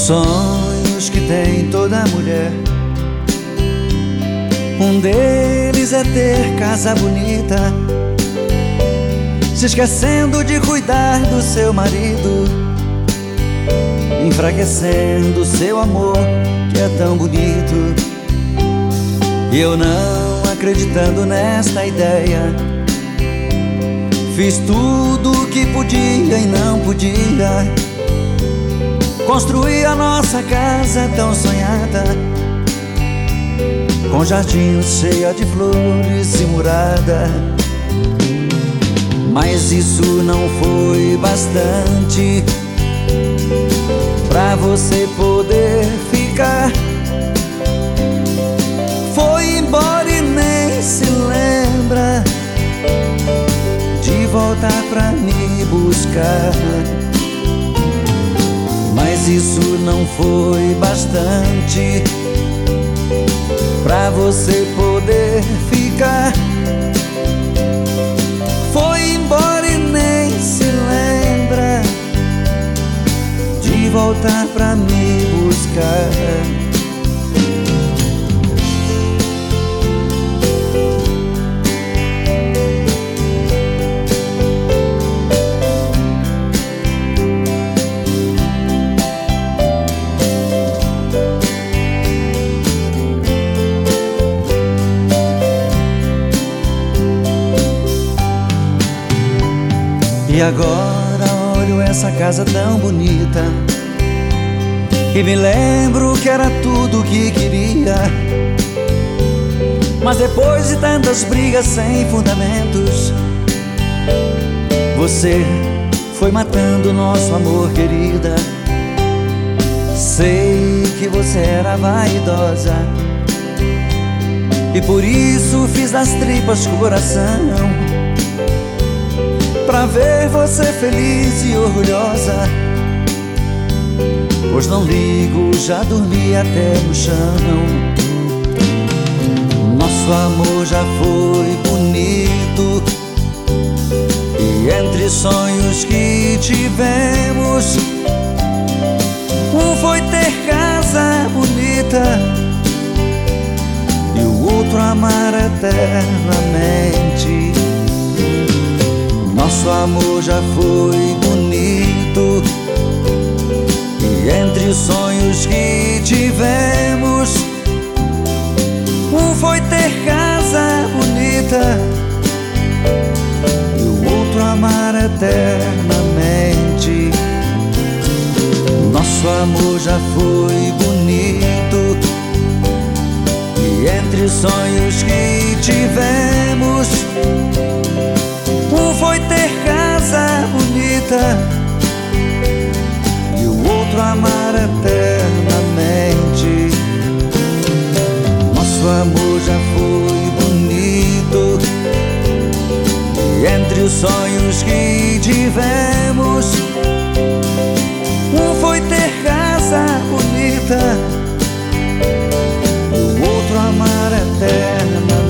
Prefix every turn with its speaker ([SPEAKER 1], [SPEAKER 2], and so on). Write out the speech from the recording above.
[SPEAKER 1] Sonhos que tem toda mulher, um deles é ter casa bonita, se esquecendo de cuidar do seu marido, enfraquecendo seu amor que é tão bonito. E eu não acreditando nesta ideia, fiz tudo o que podia e não podia, construí a nossa casa tão sonhada, com jardim cheia de flores e murada. Mas isso não foi bastante pra você poder ficar. Foi embora e nem se lembra de voltar pra me buscar. Mas isso não foi bastante pra você poder ficar. Foi embora e nem se lembra de voltar pra me buscar. E agora olho essa casa tão bonita e me lembro que era tudo o que queria. Mas depois de tantas brigas sem fundamentos, você foi matando nosso amor, querida. Sei que você era vaidosa e por isso fiz das tripas coração, pra ver você feliz e orgulhosa. Pois não ligo, já dormi até no chão. Nosso amor já foi bonito, e entre sonhos que tivemos, um foi ter casa bonita e o outro amar eternamente. Nosso amor já foi bonito, e entre sonhos que tivemos, um foi ter casa bonita e o outro amar eternamente. Nosso amor já foi bonito, e entre sonhos que tivemos, um foi ter casa bonita e o outro amar eternamente. Nosso amor já foi bonito, e entre os sonhos que tivemos, um foi ter casa bonita e o outro amar eternamente.